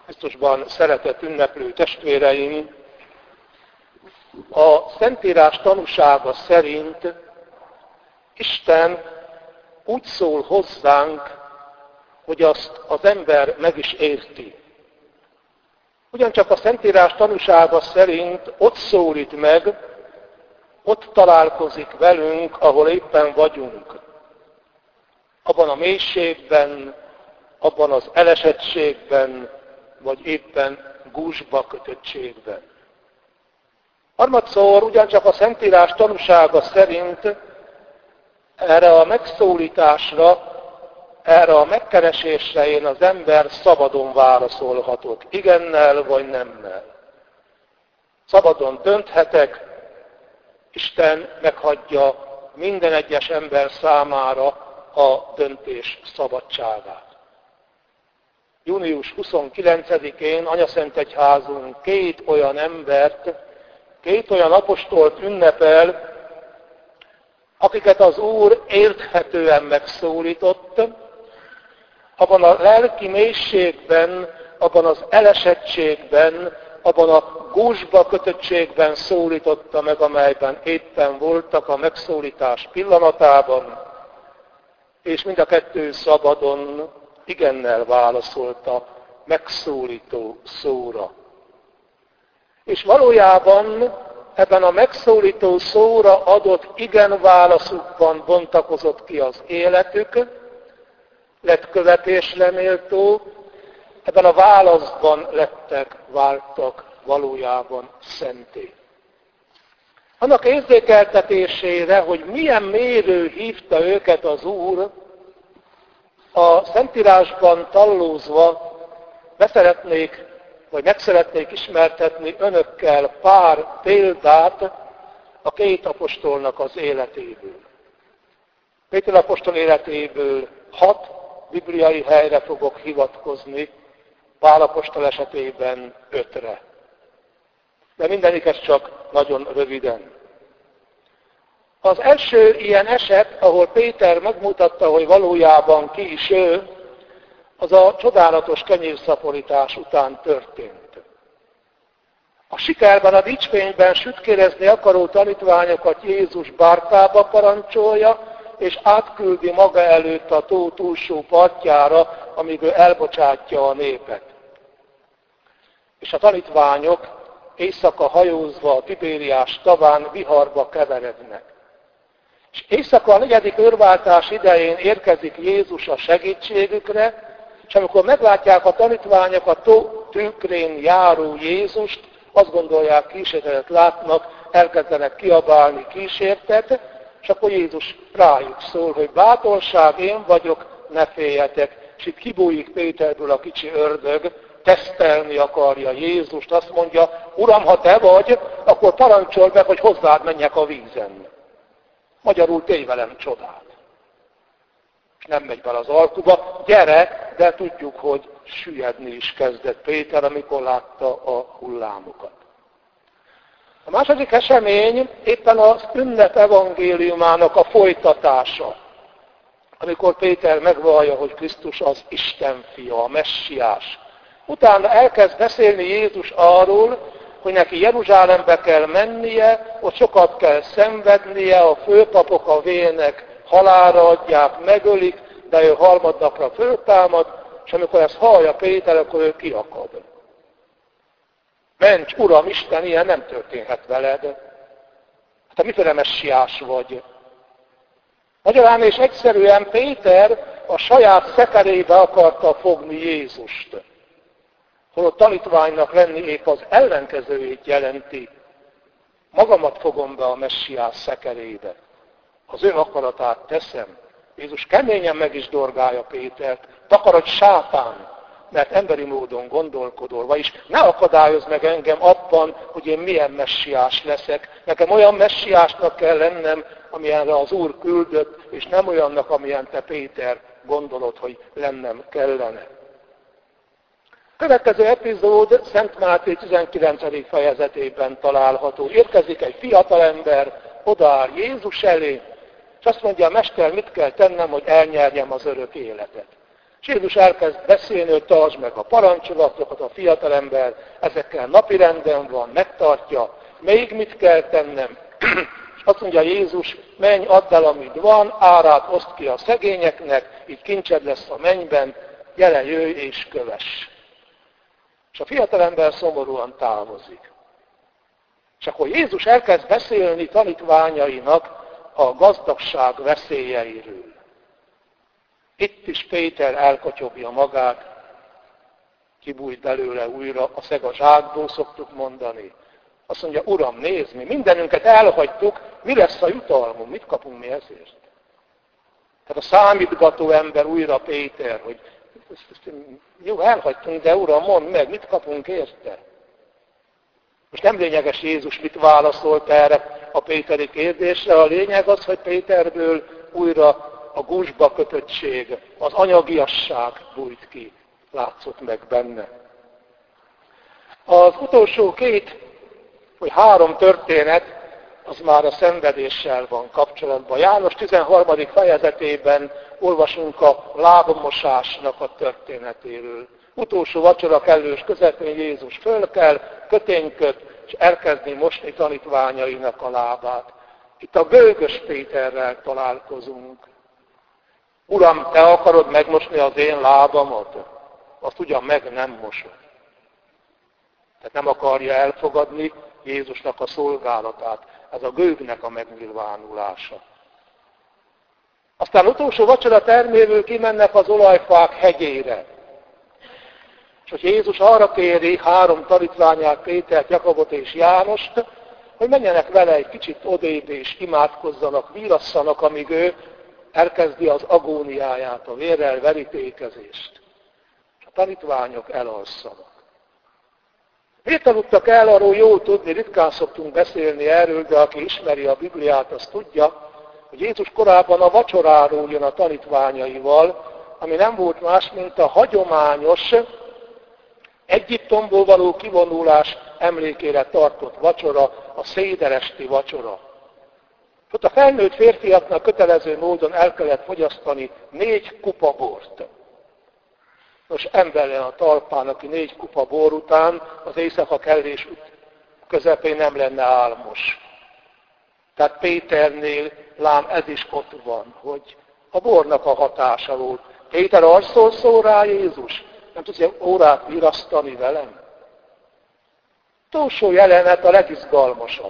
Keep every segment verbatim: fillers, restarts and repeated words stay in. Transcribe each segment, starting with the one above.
Krisztusban szeretett ünneplő testvéreim, a Szentírás tanúsága szerint Isten úgy szól hozzánk, hogy azt az ember meg is érti. Ugyancsak a Szentírás tanúsága szerint ott szólít meg, ott találkozik velünk, ahol éppen vagyunk. Abban a mélységben, abban az elesettségben, vagy éppen gúzsba kötöttségben. Harmadszor ugyancsak a Szentírás tanúsága szerint erre a megszólításra, erre a megkeresésre én az ember szabadon válaszolhatok, igennel vagy nemmel. Szabadon dönthetek, Isten meghagyja minden egyes ember számára a döntés szabadságát. június huszonkilencedikén Anyaszentegyházunk két olyan embert, két olyan apostolt ünnepel, akiket az Úr érthetően megszólított, abban a lelki mélységben, abban az elesettségben, abban a gúzsba kötöttségben szólította meg, amelyben éppen voltak a megszólítás pillanatában, és mind a kettő szabadon igennel válaszolta megszólító szóra. És valójában ebben a megszólító szóra adott igen válaszukban bontakozott ki az életük, lett követésre méltó, ebben a válaszban lettek, váltak valójában szenté. Annak érzékeltetésére, hogy milyen mérő hívta őket az Úr, a Szentírásban tallózva beszeretnék, vagy meg szeretnék ismertetni önökkel pár példát a két apostolnak az életéből. Péter apostol életéből hat bibliai helyre fogok hivatkozni, Pál apostol esetében ötre. De mindegyik csak nagyon röviden. Az első ilyen eset, ahol Péter megmutatta, hogy valójában ki is ő, az a csodálatos kenyérszaporítás után történt. A sikerben, a dicsfényben sütkérezni akaró tanítványokat Jézus bárkába parancsolja, és átküldi maga előtt a tó túlsó partjára, amíg ő elbocsátja a népet. És a tanítványok éjszaka hajózva a Tibériás taván viharba keverednek. És éjszaka a negyedik őrváltás idején érkezik Jézus a segítségükre, és amikor meglátják a tanítványok a tó tükrén járó Jézust, azt gondolják, kísértetet látnak, elkezdenek kiabálni kísértet, és akkor Jézus rájuk szól, hogy bátorság, én vagyok, ne féljetek. És itt kibújik Péterből a kicsi ördög, tesztelni akarja Jézust, azt mondja, Uram, ha te vagy, akkor parancsold meg, hogy hozzád menjek a vízen. Magyarul tégy velem csodát. És nem megy bele az alkuba, gyere, de tudjuk, hogy süllyedni is kezdett Péter, amikor látta a hullámokat. A második esemény éppen az ünnep evangéliumának a folytatása, amikor Péter megvallja, hogy Krisztus az Isten fia, a messiás. Utána elkezd beszélni Jézus arról, hogy neki Jeruzsálembe kell mennie, ott sokat kell szenvednie, a főpapok a vének halálra adják, megölik, de ő harmadnapra föltámad, és amikor ezt hallja Péter, akkor ő kiakad. Mencs, Uram, Isten, ilyen nem történhet veled. Hát te miféle messiás vagy? Magyarán és egyszerűen Péter a saját szekerébe akarta fogni Jézust. Holott tanítványnak lenni épp az ellenkezőjét jelenti. Magamat fogom be a messiás szekerébe. Az ő akaratát teszem. Jézus keményen meg is dorgálja Pétert. Takarodj, sátán, mert emberi módon gondolkodol. Vagyis ne akadályozz meg engem abban, hogy én milyen messiás leszek. Nekem olyan messiásnak kell lennem, amilyenre az Úr küldött, és nem olyannak, amilyen te, Péter, gondolod, hogy lennem kellene. Következő epizód Szent Máté tizenkilencedik fejezetében található. Érkezik egy fiatalember, odaáll Jézus elé, és azt mondja, Mester, mit kell tennem, hogy elnyerjem az örök életet? És És Jézus elkezd beszélni, hogy tartsd meg a parancsolatokat, a fiatalember ezekkel napirenden van, megtartja, még mit kell tennem. És azt mondja Jézus, menj, add el, amit van, árát oszd ki a szegényeknek, így kincsed lesz a mennyben, gyere, jöjj és kövess. És a fiatalember szomorúan távozik. És akkor Jézus elkezd beszélni tanítványainak a gazdagság veszélyeiről. Itt is Péter elkotyogja magát, kibújt belőle újra, a szeg a zsákból szoktuk mondani. Azt mondja, Uram, nézd, mi mindenünket elhagytuk, mi lesz a jutalmunk, mit kapunk mi ezért? Tehát a számítgató ember újra Péter, hogy ezt, ezt, jó, elhagytunk, de Uram, mondd meg, mit kapunk érte? Most nem lényeges Jézus mit válaszolt erre a péteri kérdésre, a lényeg az, hogy Péterből újra a gúzsba kötöttség, az anyagiasság bújt ki, látszott meg benne. Az utolsó két, vagy három történet, az már a szenvedéssel van kapcsolatban. János tizenharmadik fejezetében olvasunk a lábmosásnak a történetéről. Utolsó vacsora kellős közepén Jézus fölkel, kötényköt, és elkezdi mosni tanítványainak a lábát. Itt a gőgös Péterrel találkozunk. Uram, te akarod megmosni az én lábamat? Azt ugyan meg nem mosod. Tehát nem akarja elfogadni Jézusnak a szolgálatát. Ez a gőgnek a megnyilvánulása. Aztán utolsó vacsora terméről kimennek az olajfák hegyére. És hogy Jézus arra kéri három tanítványát, Pétert, Jakabot és Jánost, hogy menjenek vele egy kicsit odébb és imádkozzanak, vírasszanak, amíg ő elkezdi az agóniáját, a vérrel verítékezést. És a tanítványok elalszanak. Miért aludtak el, arról jól tudni, ritkán szoktunk beszélni erről, de aki ismeri a Bibliát, az tudja, hogy Jézus korábban a vacsoráról jön a tanítványaival, ami nem volt más, mint a hagyományos Egyiptomból való kivonulás emlékére tartott vacsora, a széderesti vacsora. Ott a felnőtt férfiaknak kötelező módon el kellett fogyasztani négy kupa bort. Nos, ember a talpán, aki négy kupa bor után az éjszaka kellés közepén nem lenne álmos. Tehát Péternél lám ez is ott van, hogy a bornak a hatása volt. Péter arcról szól rá Jézus, nem tudsz egy órát virasztani velem? Utolsó jelenet a legizgalmasabb.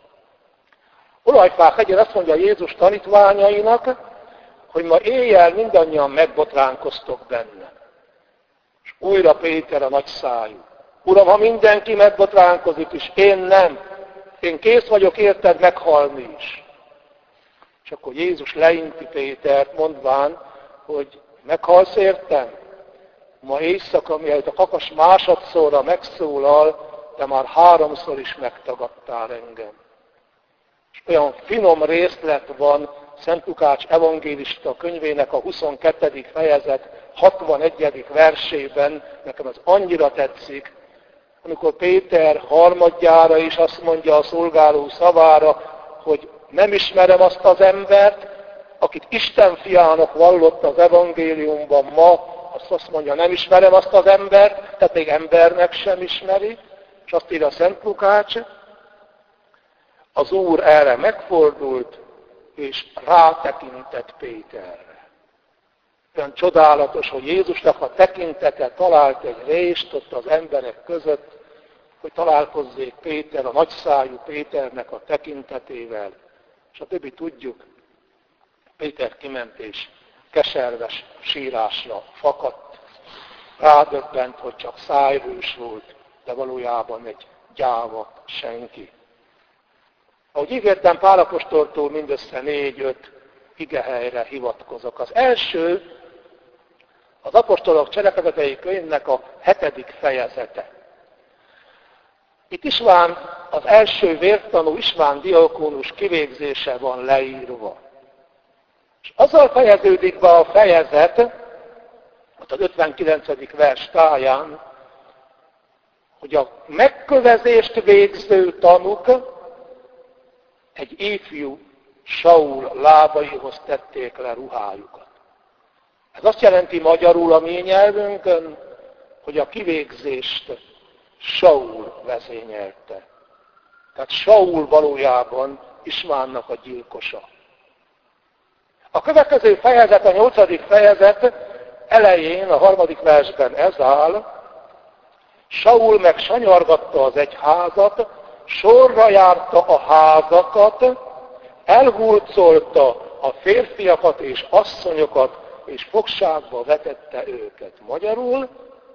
Olajfák hegyén azt mondja Jézus tanítványainak, hogy ma éjjel mindannyian megbotránkoztok benne. És újra Péter a nagy szájú. Uram, ha mindenki megbotránkozik, és én nem, én kész vagyok érted meghalni is. És akkor Jézus leinti Pétert, mondván, hogy meghalsz értem? Ma éjszaka, mielőtt a kakas másodszorra megszólal, de már háromszor is megtagadtál engem. És olyan finom részlet van Szent Lukács evangélista könyvének a huszonkettedik fejezet hatvanegyedik versében, nekem ez annyira tetszik, amikor Péter harmadjára is azt mondja a szolgáló szavára, hogy nem ismerem azt az embert, akit Isten fiának vallott az evangéliumban ma, azt azt mondja, nem ismerem azt az embert, tehát még embernek sem ismeri, és azt írja a Szent Lukács, az Úr erre megfordult, és rátekintett Péterre. Olyan csodálatos, hogy Jézusnak a tekintete talált egy rést ott az emberek között, hogy találkozzék Péter, a nagyszájú Péternek a tekintetével. És a többi tudjuk, Péter kiment és keserves sírásra fakadt. Rádöbbent, hogy csak szájhős volt, de valójában egy gyáva senki. Ahogy ígértem, Pál apostoltól mindössze négy-öt igehelyre hivatkozok. Az első, az apostolok cselekedetei könyvnek a hetedik fejezete. Itt István, az első vértanú István diakónus kivégzése van leírva. És azzal fejeződik be a fejezet, ott az ötvenkilencedik vers táján, hogy a megkövezést végző tanúk egy ifjú Saul lábaihoz tették le ruhájukat. Ez azt jelenti magyarul a mi nyelvünkön, hogy a kivégzést Saul vezényelte. Tehát Saul valójában Istvánnak a gyilkosa. A következő fejezet, a nyolcadik fejezet elején, a harmadik versben ez áll. Saul meg sanyargatta az egyházat, sorra járta a házakat, elhurcolta a férfiakat és asszonyokat, és fogságba vetette őket. Magyarul,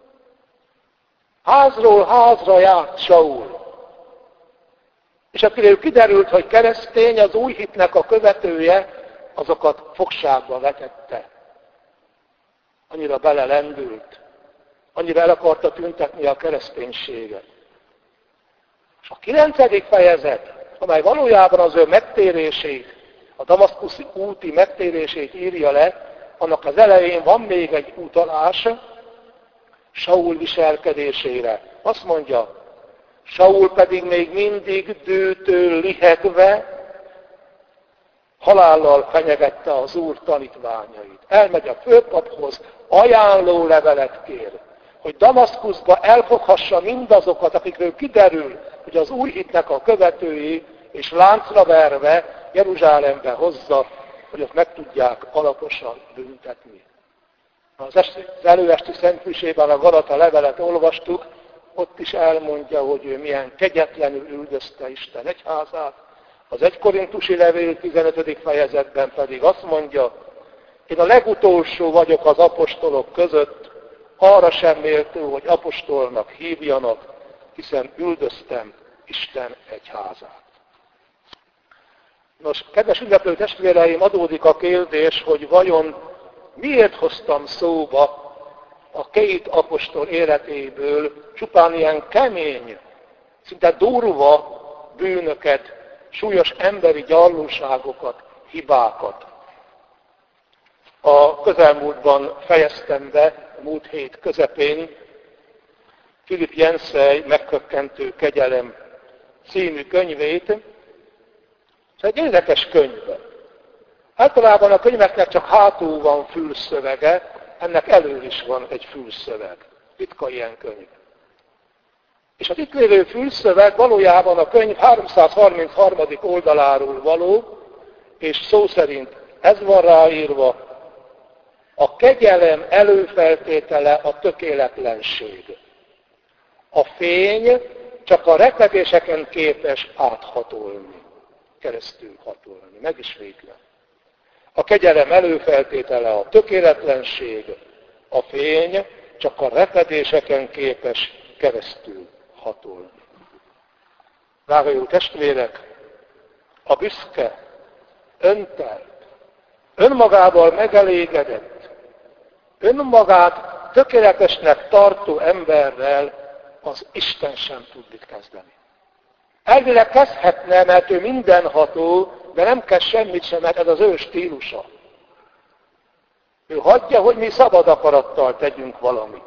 házról házra járt Saul. És akiről kiderült, hogy keresztény, az új hitnek a követője, azokat fogságba vetette. Annyira belelendült, annyira el akarta tüntetni a kereszténységet. És a kilencedik fejezet, amely valójában az ő megtérését, a damaszkuszi úti megtérését írja le, annak az elején van még egy utalás Saul viselkedésére. Azt mondja, Saul pedig még mindig dűtől lihegve, halállal fenyegette az Úr tanítványait. Elmegy a főpaphoz, ajánló levelet kér, hogy Damaszkuszba elfoghassa mindazokat, akikről kiderül, hogy az új hitnek a követői, és láncra verve Jeruzsálembe hozza, hogy ott meg tudják alaposan büntetni. Az, esti, az előesti szentmisében a Galata levelet olvastuk, ott is elmondja, hogy ő milyen kegyetlenül üldözte Isten egyházát. Az egy Korintusi levél tizenötödik fejezetben pedig azt mondja, én a legutolsó vagyok az apostolok között, arra sem méltó, hogy apostolnak hívjanak, hiszen üldöztem Isten egyházát. Nos, kedves ünneplő testvéreim, adódik a kérdés, hogy vajon miért hoztam szóba a két apostol életéből csupán ilyen kemény, szinte durva bűnöket, súlyos emberi gyarlóságokat, hibákat. A közelmúltban fejeztem be, a múlt hét közepén, Philip Yancey Megkökkentő kegyelem című könyvét. Ez egy érdekes könyv. Általában a könyveknek csak hátul van fülszövege, ennek elől is van egy fülszöveg. Ritka ilyen könyv. És az itt lévő fülszöveg valójában a könyv háromszázharmincharmadik oldaláról való, és szó szerint ez van ráírva, a kegyelem előfeltétele a tökéletlenség. A fény csak a repedéseken képes áthatolni, keresztül hatolni, megismétlem. A kegyelem előfeltétele a tökéletlenség, a fény csak a repedéseken képes keresztül hatolni. Drága jó testvérek, a büszke, öntelt, önmagával megelégedett, önmagát tökéletesnek tartó emberrel az Isten sem tud mit kezdeni. Elvileg kezdhetne, mert ő mindenható, de nem kezd semmit sem, mert ez az ő stílusa. Ő hagyja, hogy mi szabad akarattal tegyünk valamit.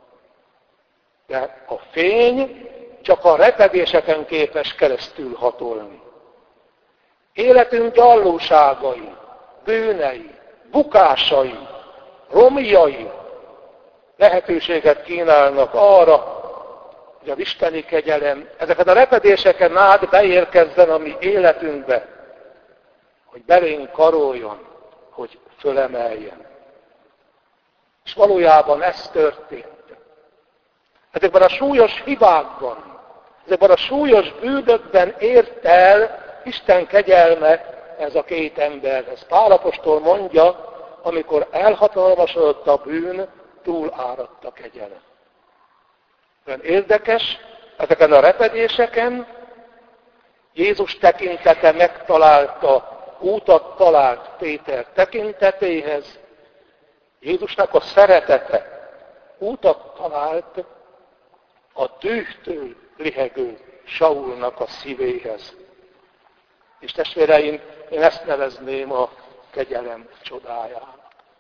De a fény csak a repedéseken képes keresztül hatolni. Életünk gyarlóságai, bűnei, bukásai, romjai lehetőséget kínálnak arra, hogy az isteni kegyelem ezeket a repedéseken át beérkezzen a mi életünkbe, hogy belénk karoljon, hogy fölemeljen. És valójában ez történt. Ezekben a súlyos hibákban, ezekben a súlyos bűnökben ért el Isten kegyelme ez a két ember. Ez Pál apostol mondja, amikor elhatalmasodott a bűn, túláradt a kegyelem. Olyan érdekes, ezeken a repedéseken Jézus tekintete megtalálta, útat talált Péter tekintetéhez, Jézusnak a szeretete útat talált a dühtől lihegő Saulnak a szívéhez. És testvéreim, én ezt nevezném a kegyelem csodájának.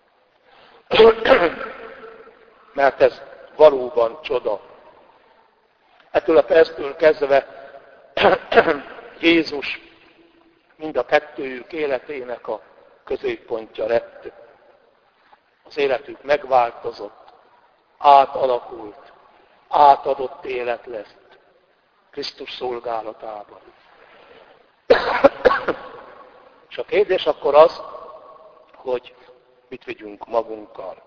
Mert ez valóban csoda. Ettől a perctől kezdve Jézus mind a kettőjük életének a középpontja lett. az életük megváltozott, átalakult, átadott élet lesz Krisztus szolgálatában. És a kérdés akkor az, hogy mit vigyünk magunkkal.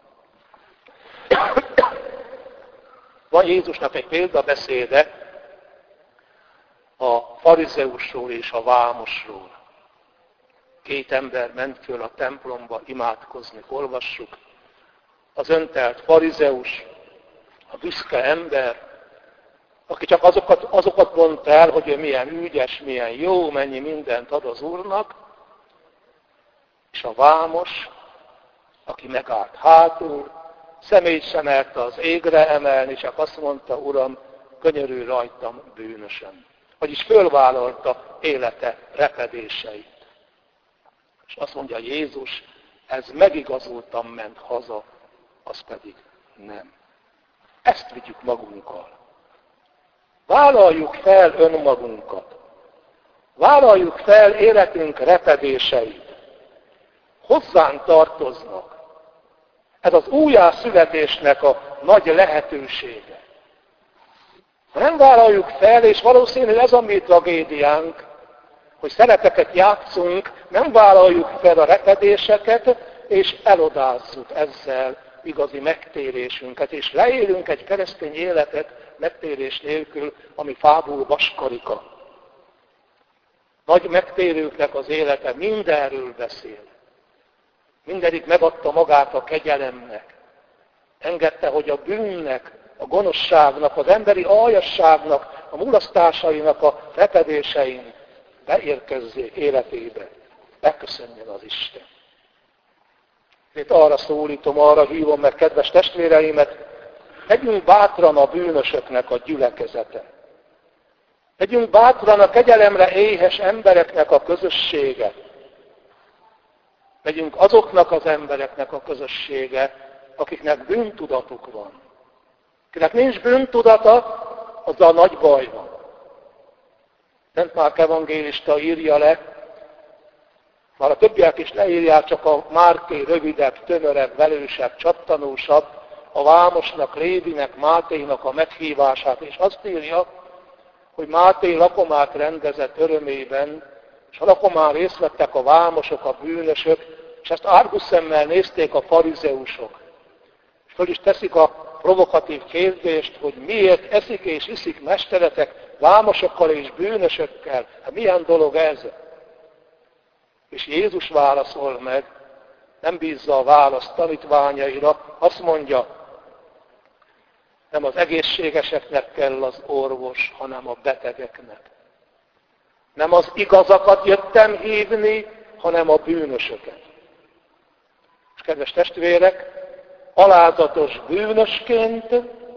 Van Jézusnak egy példabeszéde a farizeusról és a vámosról. Két ember ment föl a templomba imádkozni, olvassuk. Az öntelt farizeus, a büszke ember, aki csak azokat, azokat mondta el, hogy ő milyen ügyes, milyen jó, mennyi mindent ad az Úrnak, és a vámos, aki megállt hátul, szemét sem merte az égre emelni, csak azt mondta, Uram, könyörülj rajtam bűnösen. Vagyis fölvállalta élete repedéseit. És azt mondja Jézus, ez megigazoltan ment haza, az pedig nem. Ezt vigyük magunkkal. Vállaljuk fel önmagunkat. Vállaljuk fel életünk repedéseit. Hozzánk tartoznak. Ez az újjászületésnek a nagy lehetősége. Ha nem vállaljuk fel, és valószínű ez a mi tragédiánk, hogy szerepeket játszunk, nem vállaljuk fel a repedéseket, és elodázzuk ezzel igazi megtérésünket, és leélünk egy keresztény életet megtérés nélkül, ami fából vaskarika. Nagy megtérőknek az élete mindenről beszél. Mindenik megadta magát a kegyelemnek. Engedte, hogy a bűnnek, a gonoszságnak, az emberi aljasságnak, a mulasztásainak a repedésein beérkezzék életébe. Megköszönjön az Isten. Itt arra szólítom, arra hívom meg kedves testvéreimet, legyünk bátran a bűnösöknek a gyülekezete. Legyünk bátran a kegyelemre éhes embereknek a közössége. Legyünk azoknak az embereknek a közössége, akiknek bűntudatuk van. Akinek nincs bűntudata, azzal nagy baj van. Szent Márk evangélista írja le, már a többiek is leírják, csak a Márké rövidebb, tömörebb, velősebb, csattanósabb, a vámosnak, Lévinek, Máténak a meghívását, és azt írja, hogy Máté lakomát rendezett örömében, és a lakomán részt vettek a vámosok, a bűnösök, és ezt árgusszemmel nézték a farizeusok. És föl is teszik a provokatív kérdést, hogy miért eszik és iszik mesteretek vámosokkal és bűnösökkel. Hát milyen dolog ez? És Jézus válaszol meg, nem bízza a választ tanítványaira, azt mondja, nem az egészségeseknek kell az orvos, hanem a betegeknek. Nem az igazakat jöttem hívni, hanem a bűnösöket. És kedves testvérek, alázatos bűnösként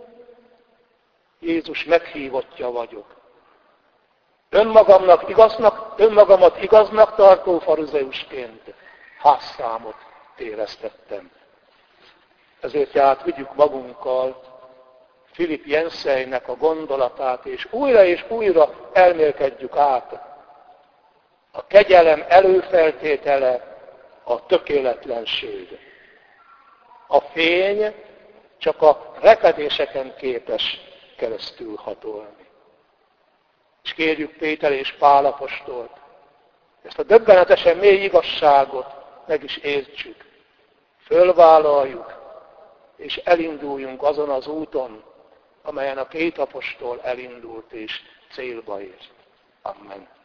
Jézus meghívottja vagyok. Önmagamnak igaznak, önmagamat igaznak tartó farizeusként házszámot éreztettem. Ezért tehát vigyük magunkkal Philip Jensennek a gondolatát, és újra és újra elmélkedjük át. A kegyelem előfeltétele a tökéletlenség. A fény csak a repedéseken képes keresztül hatolni. És kérjük Péter és Pál apostolt, ezt a döbbenetesen mély igazságot meg is értsük. Fölvállaljuk, és elinduljunk azon az úton, amelyen a két apostol elindult és célba ért. Amen.